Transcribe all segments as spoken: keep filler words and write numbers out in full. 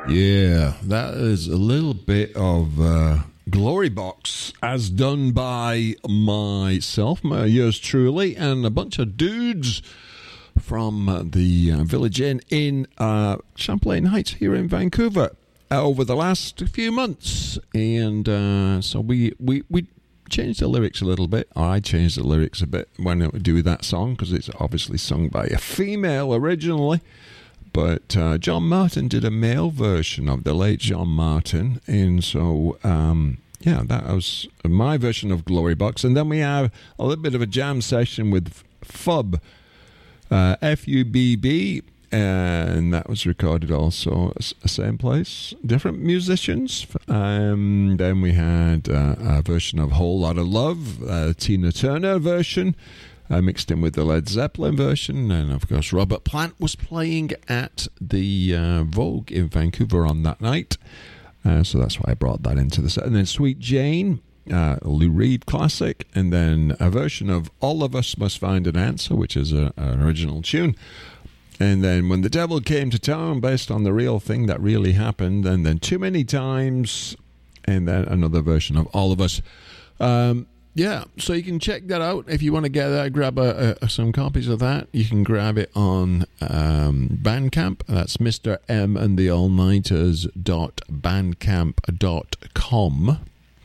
Yeah, that is a little bit of uh, Glory Box, as done by myself, my, yours truly, and a bunch of dudes from uh, the uh, Village Inn in uh, Champlain Heights here in Vancouver uh, over the last few months. And uh, so we, we, we changed the lyrics a little bit, or I changed the lyrics a bit when I do that song, because it's obviously sung by a female originally. But uh, John Martin did a male version of the late John Martin. And so, um, yeah, that was my version of Glory Box. And then we have a little bit of a jam session with Fubb, uh, F U B B. And that was recorded also same place, different musicians. Um, then we had uh, a version of Whole Lot of Love, a Tina Turner version. I mixed in with the Led Zeppelin version, and of course Robert Plant was playing at the uh, Vogue in Vancouver on that night, uh, so that's why I brought that into the set. And then Sweet Jane, uh, Lou Reed classic, and then a version of All of Us Must Find an Answer, which is a, an original tune. And then When the Devil Came to Town, based on the real thing that really happened, and then Too Many Times, and then another version of All of Us. Um, Yeah, so you can check that out if you want to get that. Grab a, a, some copies of that. You can grab it on um, Bandcamp. That's Mister M and the All-Nighters dot bandcamp dot com.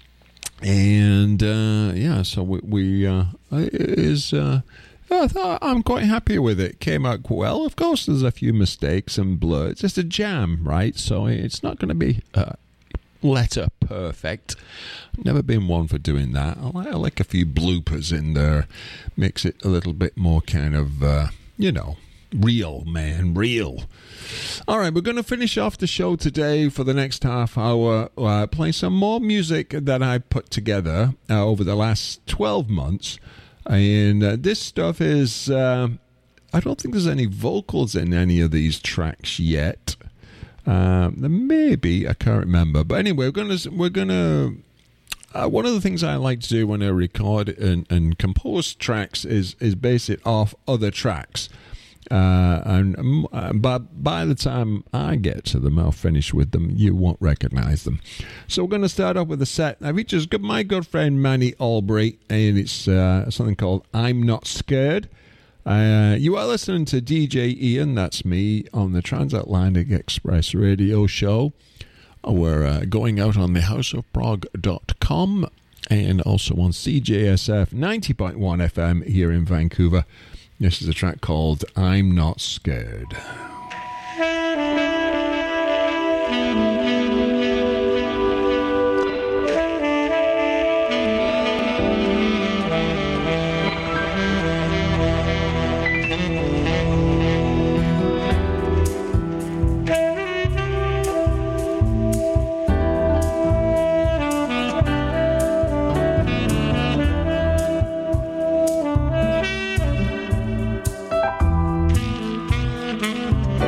And uh, yeah, so we, we uh, it is. Uh, I thought I'm quite happy with it. Came out well. Of course, there's a few mistakes and blur. It's just a jam, right? So it's not going to be Uh, letter perfect. Never been one for doing that. I like, I like a few bloopers in there. Makes it a little bit more kind of, uh, you know, real, man, real. All right, we're going to finish off the show today for the next half hour. Uh, play some more music that I put together uh, over the last twelve months. And uh, this stuff is, uh, I don't think there's any vocals in any of these tracks yet. Um, there may be, I can't remember, but anyway, we're gonna we're gonna. Uh, one of the things I like to do when I record and, and compose tracks is is base it off other tracks, uh, and uh, by by the time I get to them, I'll finish with them. You won't recognize them. So we're gonna start off with a set that features my good friend Manny Albright, and it's uh, something called "I'm Not Scared." Uh, you are listening to D J Ian, that's me, on the Transatlantic Express radio show. We're uh, going out on the house of prog dot com and also on C J S F ninety point one F M here in Vancouver. This is a track called I'm Not Scared. Thank you.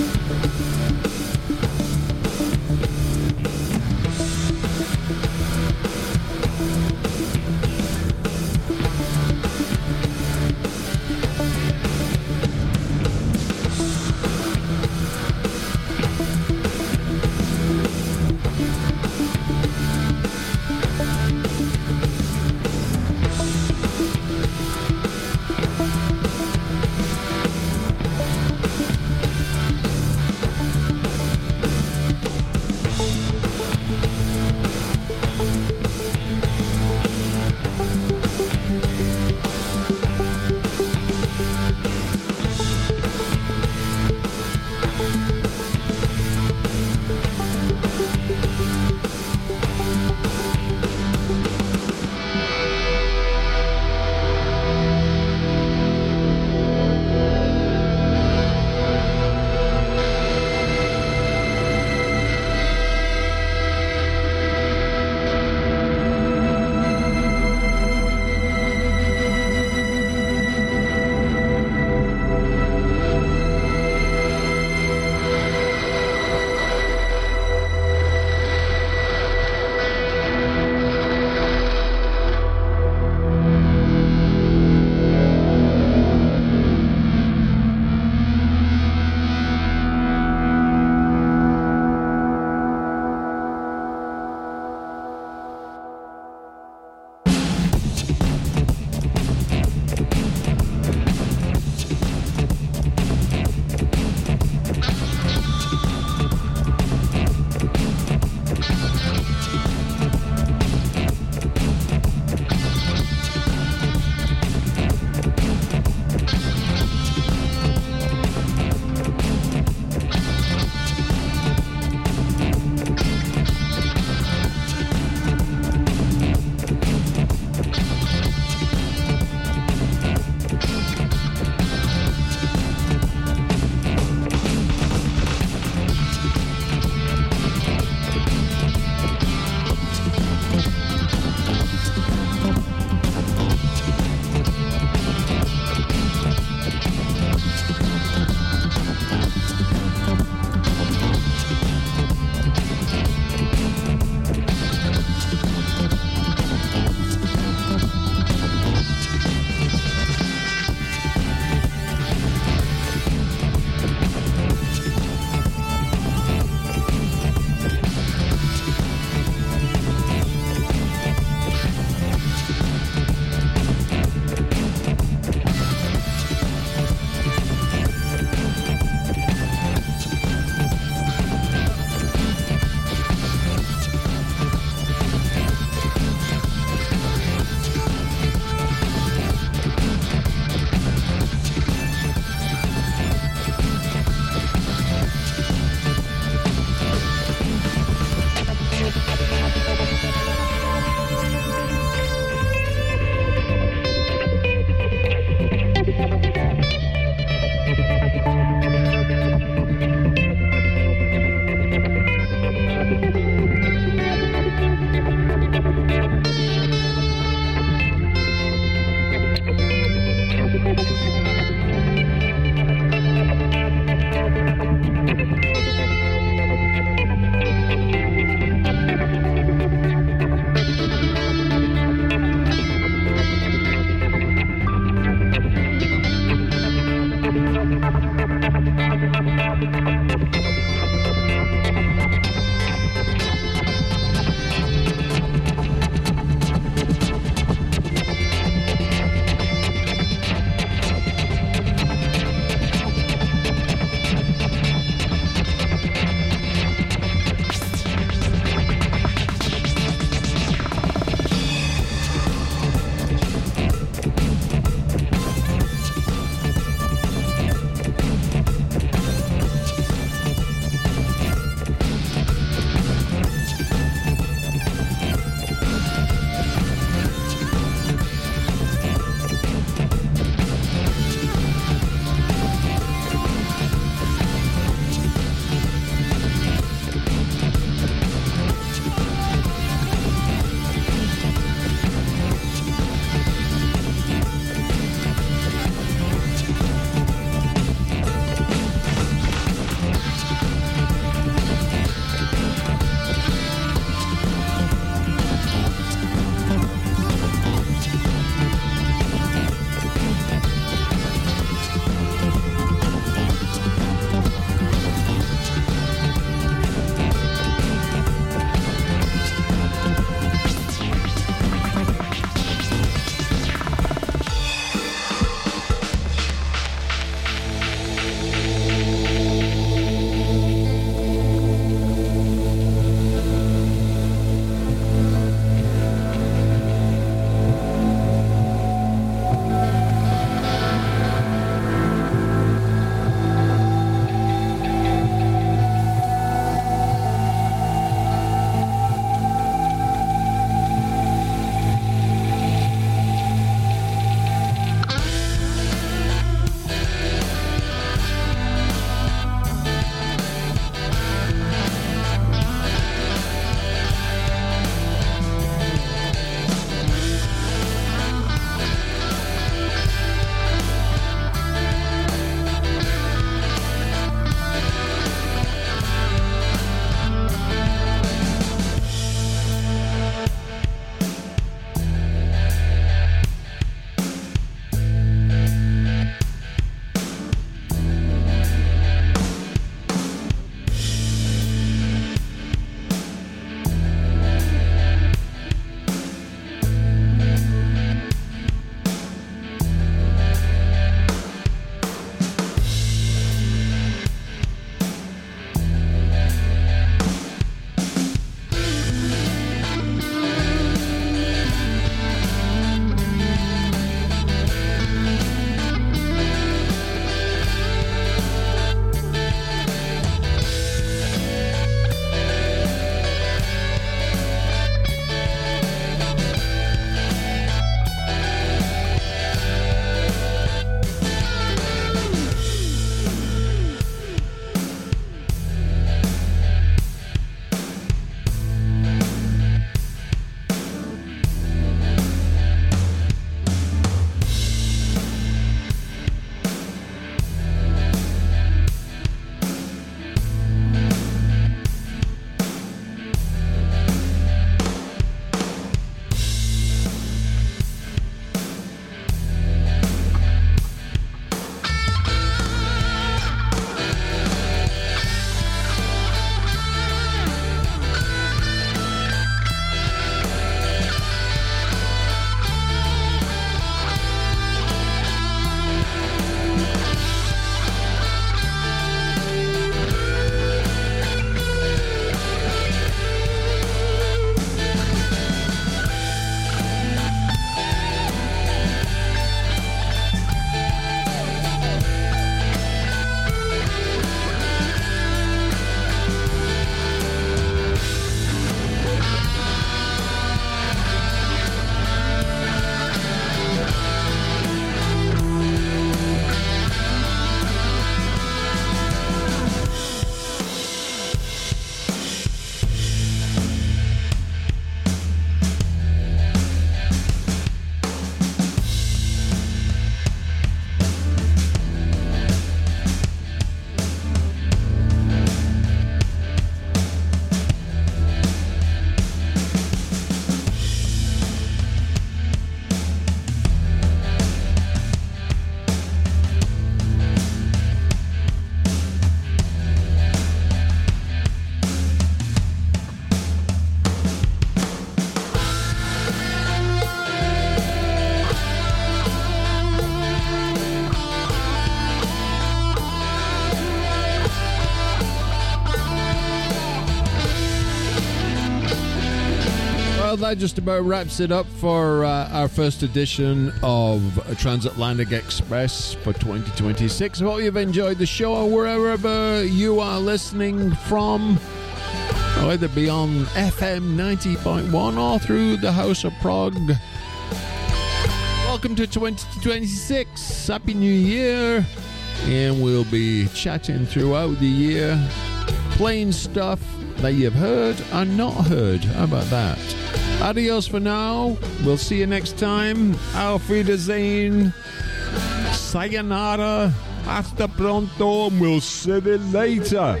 Well, that just about wraps it up for uh, our first edition of Transatlantic Express for twenty twenty-six. I hope you've enjoyed the show wherever you are listening from, whether it be on F M ninety point one or through the House of Prog. Welcome to twenty twenty-six. Happy New Year. And we'll be chatting throughout the year, playing stuff that you've heard and not heard. How about that? Adios for now. We'll see you next time. Auf Wiedersehen. Sayonara. Hasta pronto. And we'll see you later.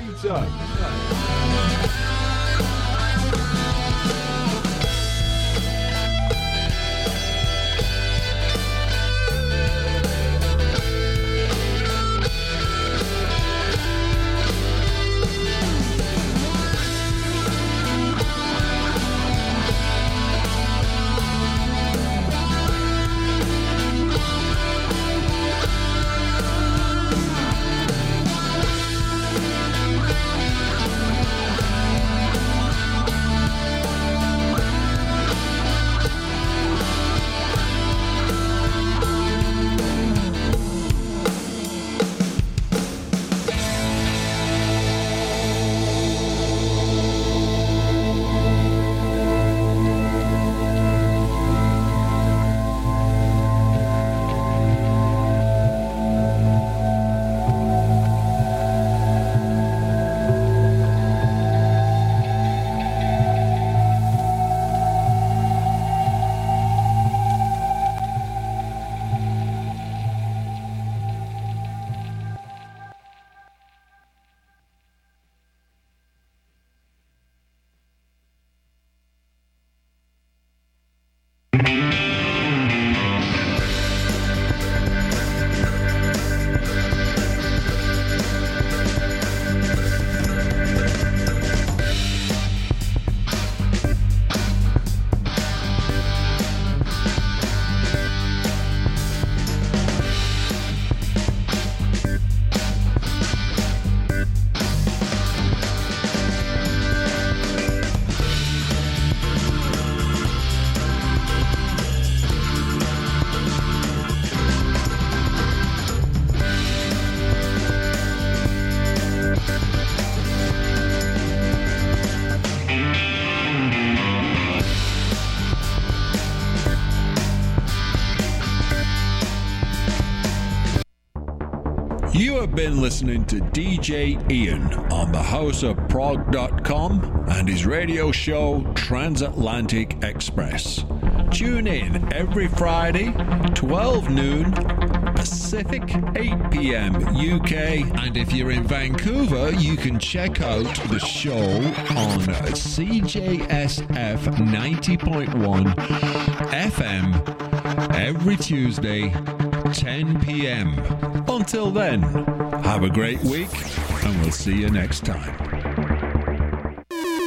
You have been listening to D J Ian on the house of prog dot com and his radio show Transatlantic Express. Tune in every Friday, twelve noon Pacific, eight p.m. U K. And if you're in Vancouver, you can check out the show on C J S F ninety point one F M every Tuesday, ten p.m. Until then, have a great week, and we'll see you next time.